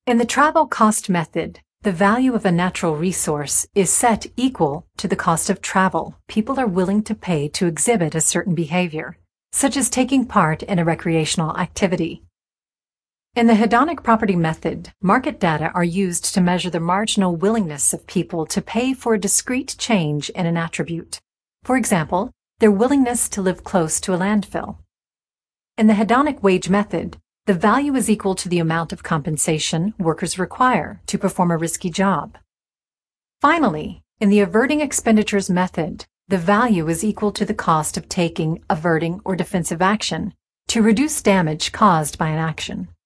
In the travel cost method, the value of a natural resource is set equal to the cost of travel people are willing to pay to exhibit a certain behavior, such as taking part in a recreational activity. In the hedonic property method, market data are used to measure the marginal willingness of people to pay for a discrete change in an attribute. For example, their willingness to live close to a landfill. In the hedonic wage method, the value is equal to the amount of compensation workers require to perform a risky job. Finally, in the averting expenditures method, the value is equal to the cost of taking, averting, or defensive action to reduce damage caused by an action.